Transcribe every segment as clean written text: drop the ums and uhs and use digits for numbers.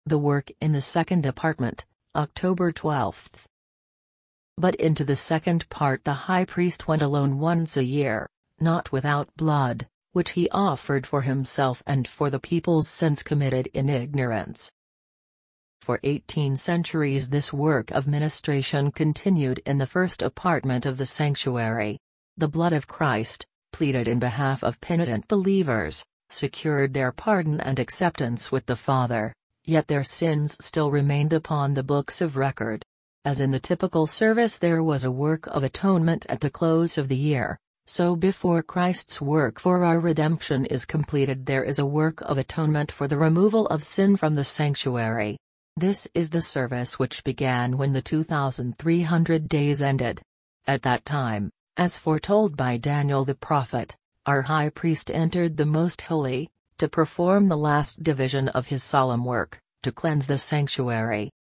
The work in the second apartment, October 12. But into the second part the high priest went alone once a year, not without blood, which he offered for himself and for the people's sins committed in ignorance. For 18 centuries this work of ministration continued in the first apartment of the sanctuary. The blood of Christ, pleaded in behalf of penitent believers, secured their pardon and acceptance with the Father, yet their sins still remained upon the books of record. As in the typical service there was a work of atonement at the close of the year, so before Christ's work for our redemption is completed there is a work of atonement for the removal of sin from the sanctuary. This is the service which began when the 2,300 days ended. At that time, as foretold by Daniel the prophet, our high priest entered the most holy, to perform the last division of his solemn work, to cleanse the sanctuary.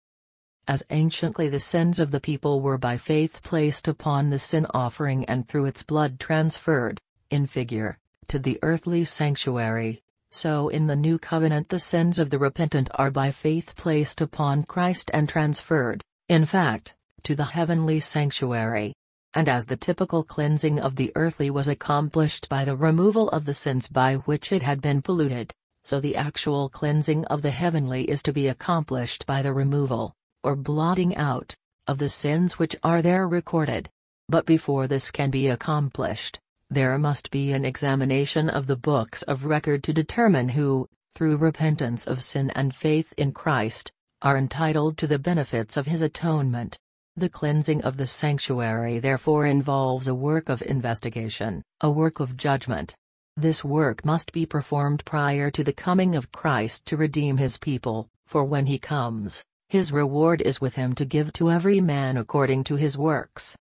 As anciently the sins of the people were by faith placed upon the sin offering and through its blood transferred, in figure, to the earthly sanctuary, so in the new covenant the sins of the repentant are by faith placed upon Christ and transferred, in fact, to the heavenly sanctuary. And as the typical cleansing of the earthly was accomplished by the removal of the sins by which it had been polluted, so the actual cleansing of the heavenly is to be accomplished by the removal, or blotting out, of the sins which are there recorded. But before this can be accomplished, there must be an examination of the books of record to determine who, through repentance of sin and faith in Christ, are entitled to the benefits of his atonement. The cleansing of the sanctuary therefore involves a work of investigation, a work of judgment. This work must be performed prior to the coming of Christ to redeem his people, for when he comes, his reward is with him to give to every man according to his works.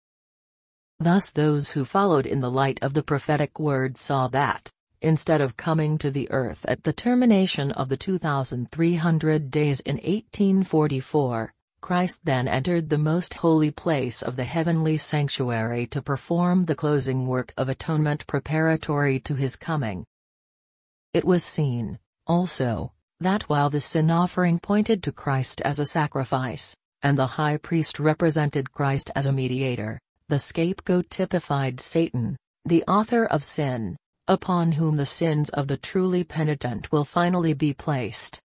Thus those who followed in the light of the prophetic word saw that, instead of coming to the earth at the termination of the 2,300 days in 1844, Christ then entered the most holy place of the heavenly sanctuary to perform the closing work of atonement preparatory to his coming. It was seen, also, that while the sin offering pointed to Christ as a sacrifice, and the high priest represented Christ as a mediator, the scapegoat typified Satan, the author of sin, upon whom the sins of the truly penitent will finally be placed.